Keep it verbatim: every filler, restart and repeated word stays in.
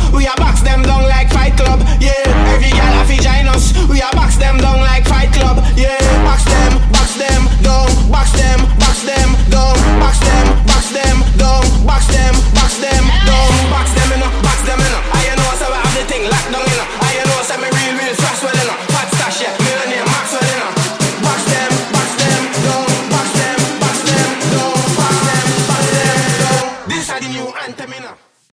We a box them down like Fight Club. Yeah, every gal a fi join us. We a box them down like Fight Club.